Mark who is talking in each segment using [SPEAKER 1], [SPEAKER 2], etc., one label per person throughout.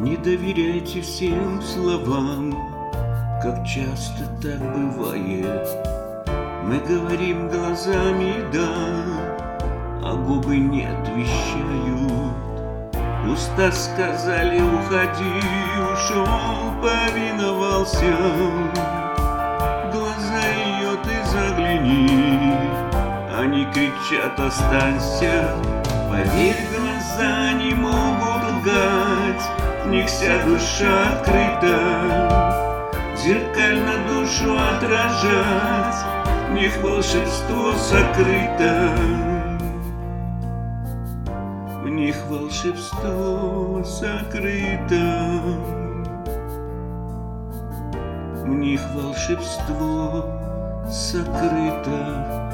[SPEAKER 1] Не доверяйте всем словам, как часто так бывает. Мы говорим глазами «да», а губы не отвечают. Уста сказали «уходи», ушел, повиновался. Глаза ее ты загляни, они кричат «останься». Поверь, глаза не могут лгать, в них вся душа открыта. Зеркально душу отражать, в них волшебство сокрыто. В них волшебство сокрыто. В них волшебство сокрыто.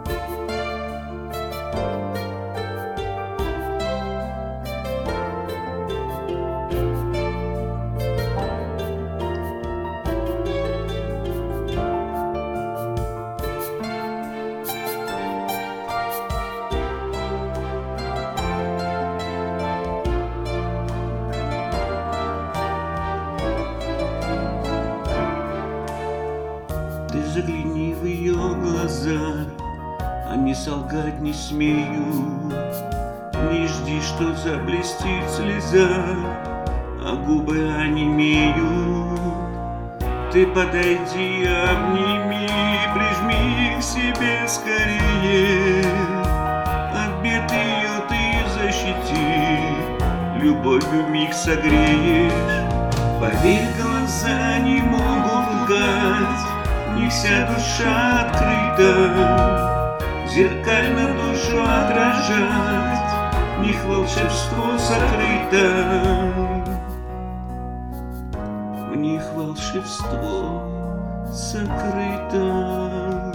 [SPEAKER 1] Ты загляни в ее глаза, они солгать не смеют. Не жди, что заблестит слеза, а губы онемеют. Ты подойди, обними, прижми к себе скорее. От бед ее ты защити, любовью миг согреешь. Поверь, глаза не могут лгать, в них вся душа открыта. Зеркально душу отражать, в них волшебство сокрыто. В них волшебство сокрыто.